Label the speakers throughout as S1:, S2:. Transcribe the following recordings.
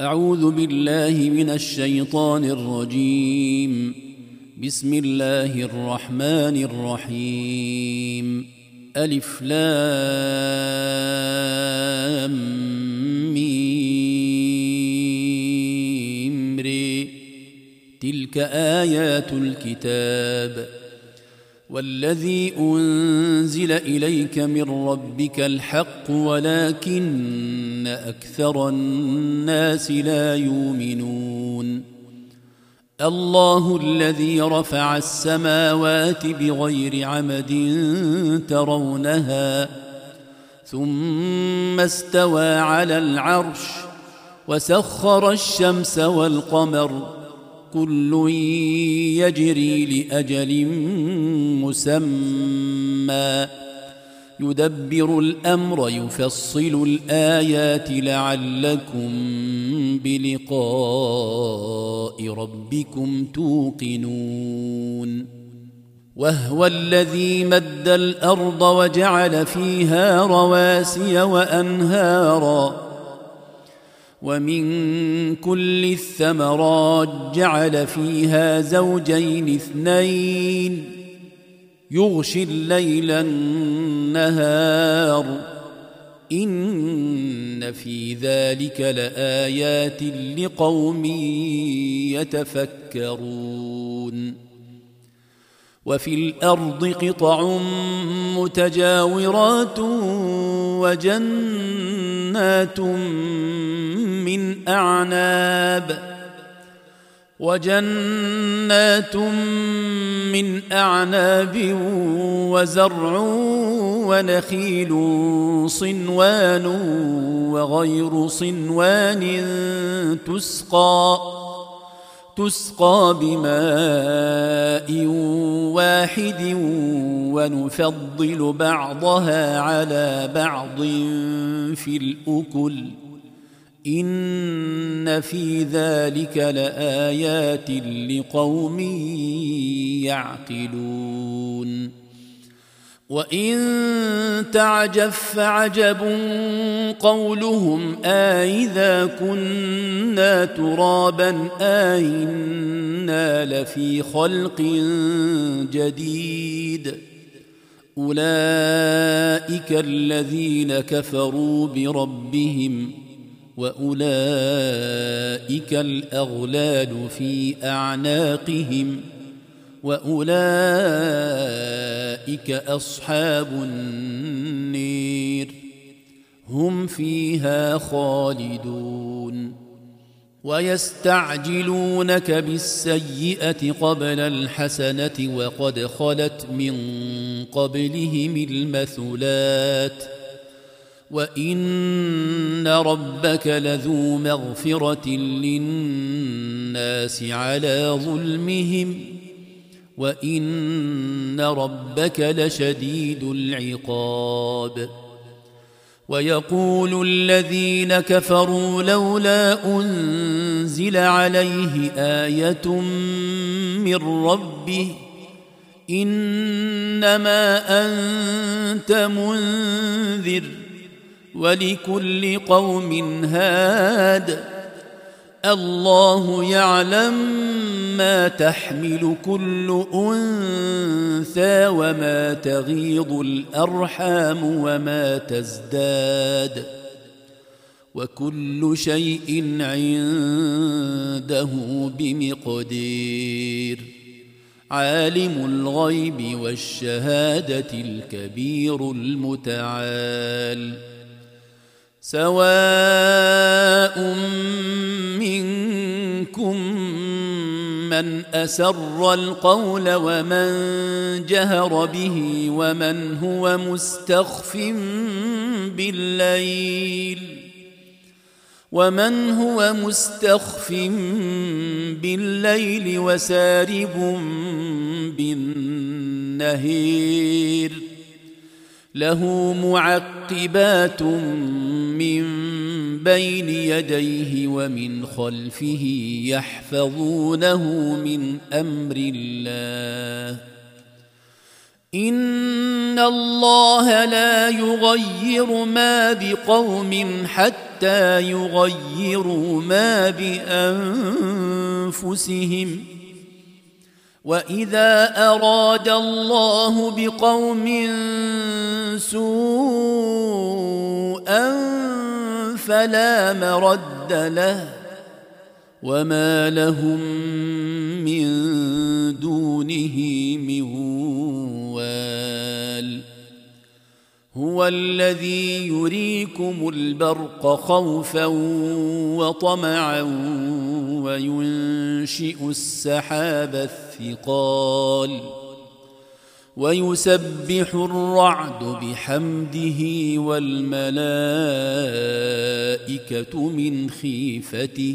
S1: أعوذ بالله من الشيطان الرجيم. بسم الله الرحمن الرحيم. ألف لام ميم ري. تلك آيات الكتاب والذي أنزل إليك من ربك الحق ولكن أكثر الناس لا يؤمنون. الله الذي رفع السماوات بغير عمد ترونها ثم استوى على العرش وسخر الشمس والقمر كل يجري لأجل مسمى يدبر الأمر يفصل الآيات لعلكم بلقاء ربكم توقنون. وهو الذي مد الأرض وجعل فيها رواسي وأنهارا ومن كل الثمرات جعل فيها زوجين اثنين يغشي الليل النهار إن في ذلك لآيات لقوم يتفكرون. وفي الأرض قطع متجاورات وجنات من أعناب وزرع ونخيل صنوان وغير صنوان تسقى بماء واحد ونفضل بعضها على بعض في الأكل إن في ذلك لآيات لقوم يعقلون. وإن تعجب فعجب قولهم أإذا كنا ترابا أإنا لفي خلق جديد أولئك الذين كفروا بربهم وأولئك الأغلال في أعناقهم وأولئك أصحاب النير هم فيها خالدون. ويستعجلونك بالسيئة قبل الحسنة وقد خلت من قبلهم المثلات وإن ربك لذو مغفرة للناس على ظلمهم وإن ربك لشديد العقاب. ويقول الذين كفروا لولا أنزل عليه آية من ربه إنما أنت منذر ولكل قوم هاد الله يعلم ما تحمل كل أنثى وما تغيض الأرحام وما تزداد وكل شيء عنده بمقدير. عالم الغيب والشهادة الكبير المتعال. سواء منكم من أسر القول ومن جهر به ومن هو مستخف بالليل وسارب بالنهير له معقبات من بين يديه ومن خلفه يحفظونه من أمر الله إن الله لا يغير ما بقوم حتى يغيروا ما بأنفسهم وإذا أراد الله بقوم سوءا فلا مرد له وما لهم من دونه من وال هو الذي يريكم البرق خوفا وطمعا وينشئ السحاب الثقال ويسبح الرعد بحمده والملائكة من خيفته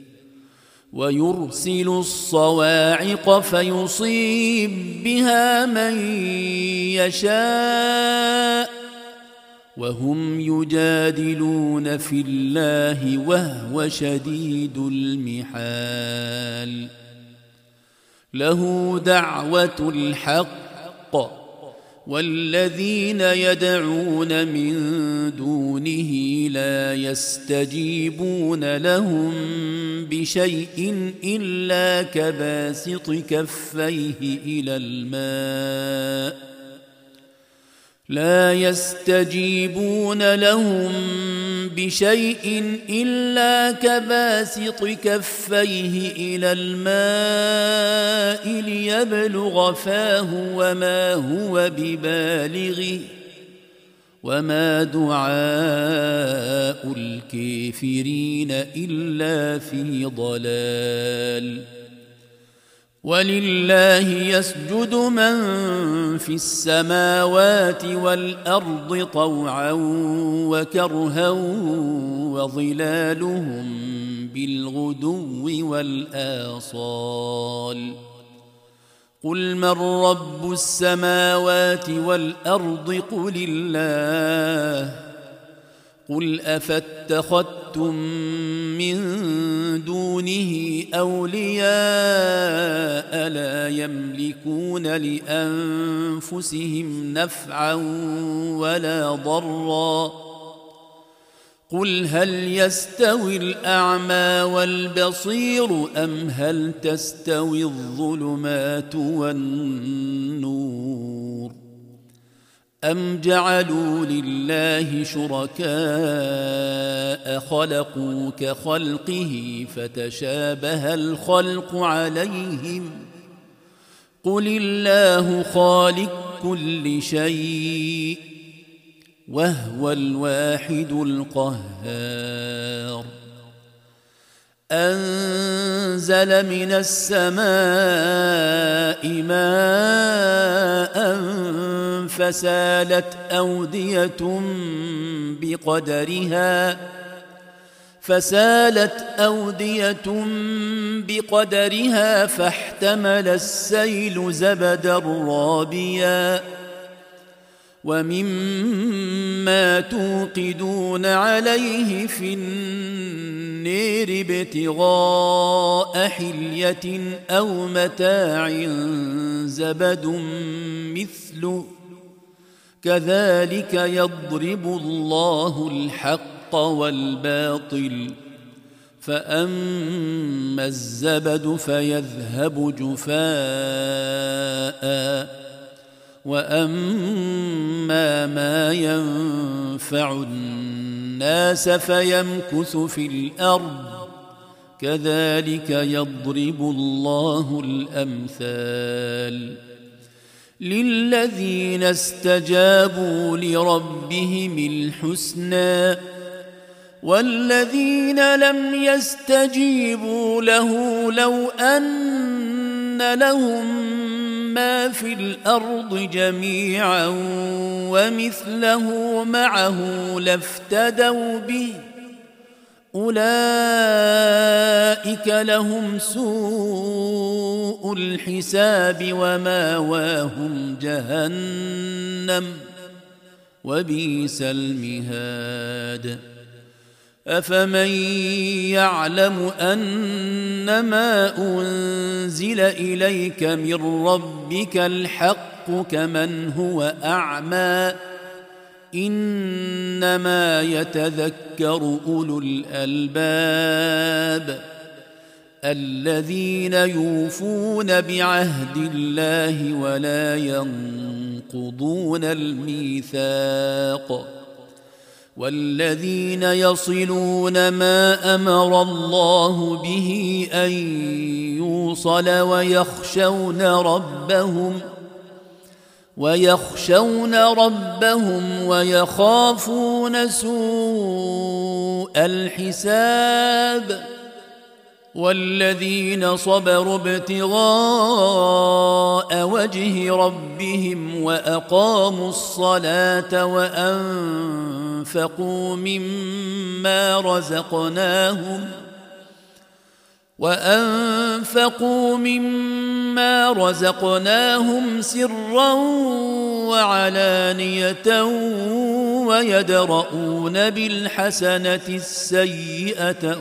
S1: ويرسل الصواعق فيصيب بها من يشاء وهم يجادلون في الله وهو شديد المحال له دعوة الحق والذين يدعون من دونه لا يستجيبون لهم بشيء إلا كباسط كفيه إلى الماء لا يستجيبون لهم بشيء إلا كباسط كفيه إلى الماء ليبلغ فاه وما هو ببالغه وما دعاء الكافرين إلا في ضلال ولله يسجد من في السماوات والأرض طوعا وكرها وظلالهم بالغدو والآصال قل من رب السماوات والأرض قل الله قل أفاتخذتم من دونه أولياء لا يملكون لأنفسهم نفعا ولا ضرا قل هل يستوي الأعمى والبصير أم هل تستوي الظلمات والنور أم جعلوا لله شركاء خلقوا كخلقه فتشابه الخلق عليهم قل الله خالق كل شيء وهو الواحد القهار أنزل من السماء ماء فسالت أودية بقدرها فاحتمل السيل زبدا رابيا ومما توقدون عليه في النير ابتغاء حلية أو متاع زبد مثله كذلك يضرب الله الحق والباطل فأما الزبد فيذهب جفاء وأما ما ينفع الناس فيمكث في الأرض كذلك يضرب الله الأمثال للذين استجابوا لربهم الحسنى والذين لم يستجيبوا له لو أن لهم ما في الأرض جميعا ومثله معه لافتدوا به أولئك لهم سوء الحساب وماواهم جهنم وبئس المهاد أفمن يعلم أنما أنزل إليك من ربك الحق كمن هو أعمى إنما يتذكر أولو الألباب الذين يوفون بعهد الله ولا ينقضون الميثاق والذين يصلون ما أمر الله به أن يوصل ويخشون ربهم ويخافون سوء الحساب والذين صبروا ابتغاء وجه ربهم وأقاموا الصلاة وأنفقوا مما رزقناهم سرا وعلانية ويدرؤون بالحسنة السيئة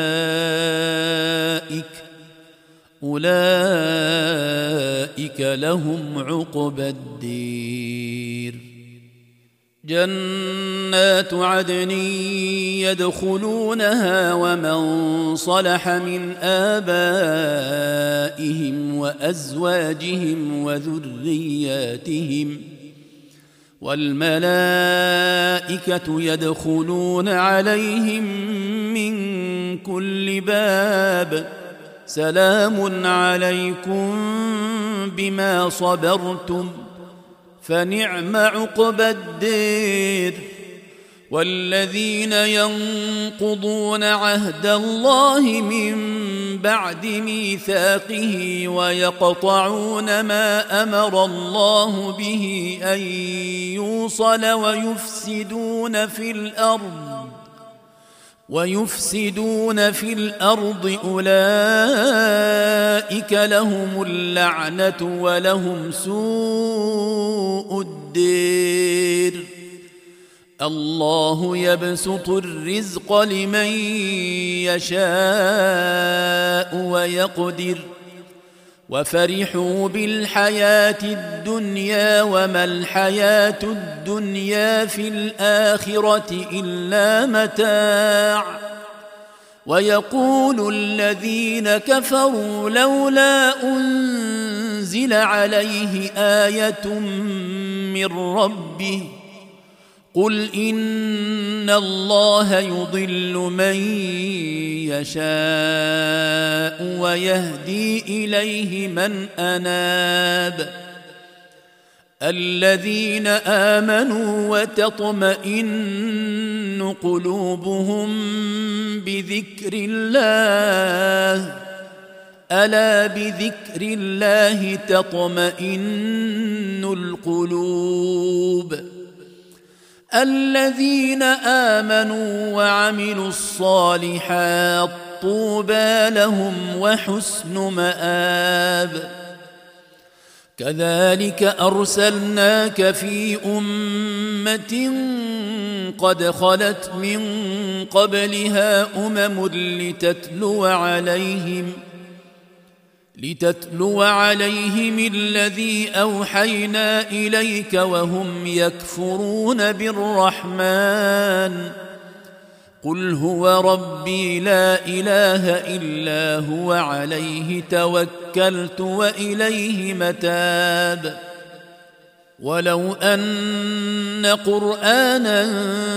S1: أولئك لهم عقبى الدير جنات عدن يدخلونها ومن صلح من آبائهم وأزواجهم وذرياتهم والملائكة يدخلون عليهم من كل باب سلام عليكم بما صبرتم فنعم عقبى الدير والذين ينقضون عهد الله من بعد ميثاقه ويقطعون ما أمر الله به أن يوصل ويفسدون في الأرض أولئك لهم اللعنة ولهم سوء الدير الله يبسط الرزق لمن يشاء ويقدر وفرحوا بالحياة الدنيا وما الحياة الدنيا في الآخرة إلا متاع ويقول الذين كفروا لولا أنزل عليه آية من ربه قل إن الله يضل من يشاء ويهدي إليه من أناب الذين آمنوا وتطمئن قلوبهم بذكر الله ألا بذكر الله تطمئن القلوب الذين آمنوا وعملوا الصالحات طوبى لهم وحسن مآب كذلك أرسلناك في أمة قد خلت من قبلها لتتلو عليهم الذي أوحينا إليك وهم يكفرون بالرحمن قل هو ربي لا إله إلا هو عليه توكلت وإليه متاب ولو أن قرآنا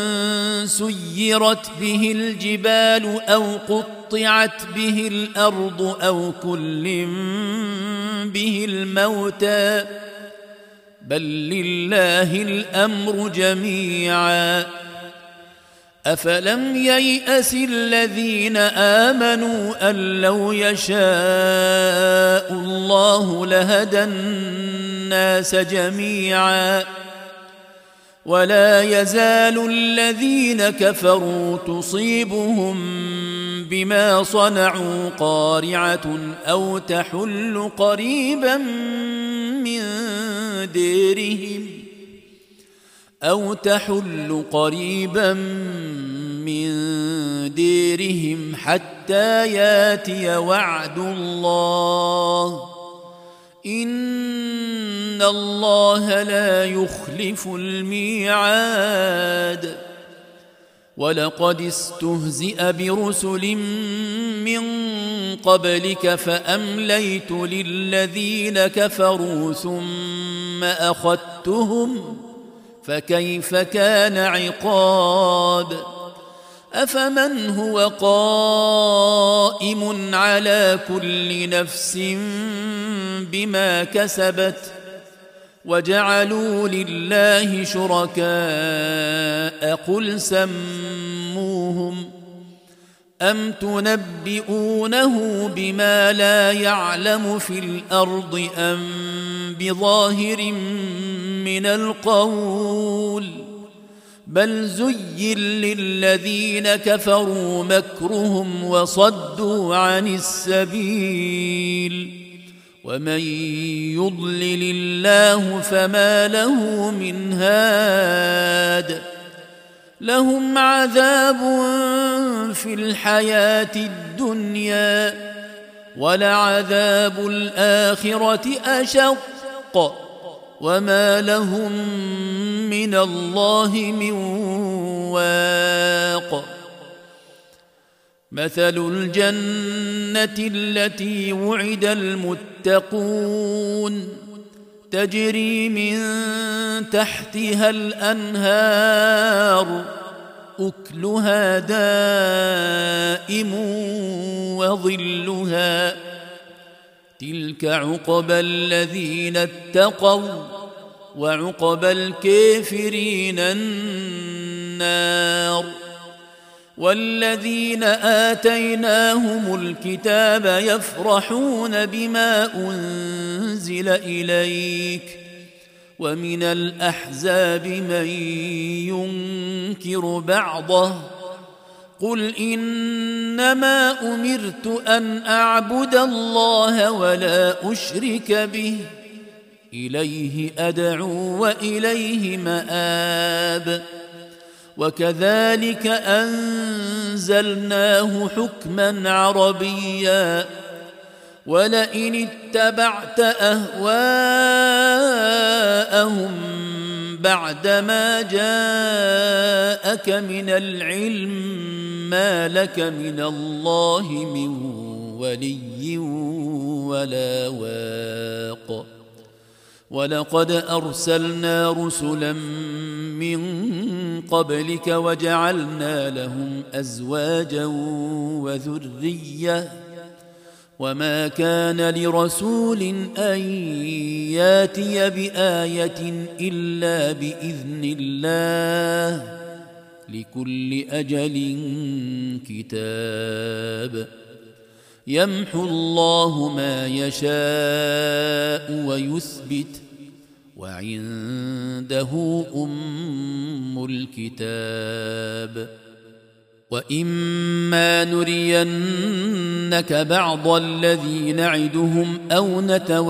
S1: سيرت به الجبال أو قطعت به الأرض أو كلم به الموتى بل لله الأمر جميعا أفلم ييأس الذين آمنوا أن لو يشاء الله لهدى الناس جميعا ولا يزال الذين كفروا تصيبهم بما صنعوا قارعة أو تحل قريبا من ديرهم حتى ياتي وعد الله إن الله لا يخلف الميعاد ولقد استهزئ برسل من قبلك فأمليت للذين كفروا ثم أخذتهم فكيف كان عقاب أفمن هو قائم على كل نفس بما كسبت وجعلوا لله شركاء قل سموهم أم تنبئونه بما لا يعلم في الأرض أم بظاهر من القول بل زين للذين كفروا مكرهم وصدوا عن السبيل ومن يضلل الله فما له من هاد لهم عذاب في الحياة الدنيا ولعذاب الآخرة أشق وما لهم من الله من واق مثل الجنة التي وعد المتقون تجري من تحتها الأنهار أكلها دائم وظلها تلك عقبى الذين اتقوا وعقبى الكافرين النار والذين آتيناهم الكتاب يفرحون بما أنزل إليك ومن الأحزاب من ينكر بعضه قل إنما أمرت أن أعبد الله ولا أشرك به إليه أدعو وإليه مآب وكذلك أنزلناه حكما عربيا ولئن اتبعت أهواءهم بعدما جاءك من العلم ما لك من الله من ولي ولا واق ولقد أرسلنا رسلا من قبلك وجعلنا لهم أزواجا وذرية وما كان لرسول أن ياتي بآية إلا بإذن الله لكل أجل كتاب يمحو الله ما يشاء ويثبت وعنده أم الكتاب وإما نرينك بعض الذي نعدهم أو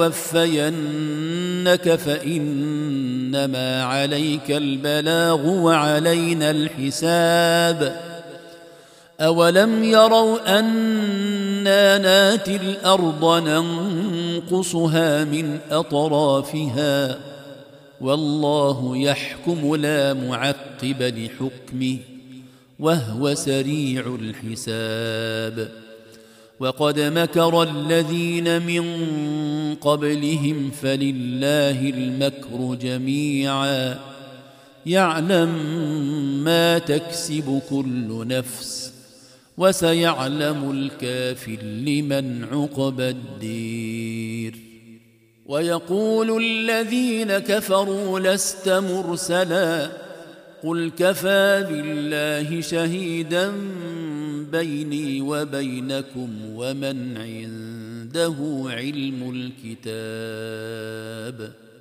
S1: نتوفينك فإنما عليك البلاغ وعلينا الحساب أولم يروا أنا ناتي الأرض ننقصها من أطرافها والله يحكم لا معقب لحكمه وهو سريع الحساب وقد مكر الذين من قبلهم فلله المكر جميعا يعلم ما تكسب كل نفس وسيعلم الكافر لمن عقبى الدير ويقول الذين كفروا لست مرسلا قل كفى بالله شهيدا بيني وبينكم ومن عنده علم الكتاب